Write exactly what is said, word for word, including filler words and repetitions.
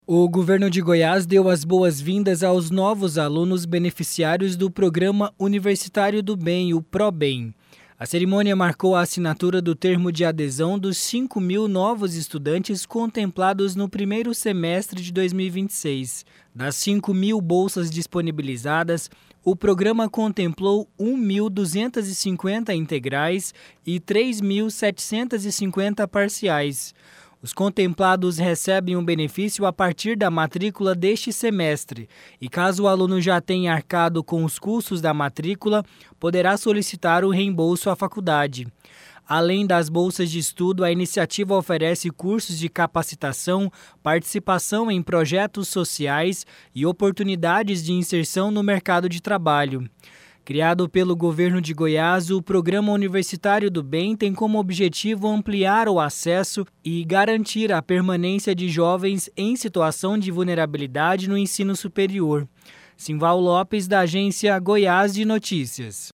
O governo de Goiás deu as boas-vindas aos novos alunos beneficiários do Programa Universitário do Bem, o ProBem. A cerimônia marcou a assinatura do termo de adesão dos cinco mil novos estudantes contemplados no primeiro semestre de dois mil e vinte e seis. Das cinco mil bolsas disponibilizadas, o programa contemplou um mil duzentas e cinquenta integrais e três mil setecentas e cinquenta parciais. Os contemplados recebem um benefício a partir da matrícula deste semestre e, caso o aluno já tenha arcado com os custos da matrícula, poderá solicitar o reembolso à faculdade. Além das bolsas de estudo, a iniciativa oferece cursos de capacitação, participação em projetos sociais e oportunidades de inserção no mercado de trabalho. Criado pelo governo de Goiás, o Programa Universitário do Bem tem como objetivo ampliar o acesso e garantir a permanência de jovens em situação de vulnerabilidade no ensino superior. Simval Lopes, da agência Goiás de Notícias.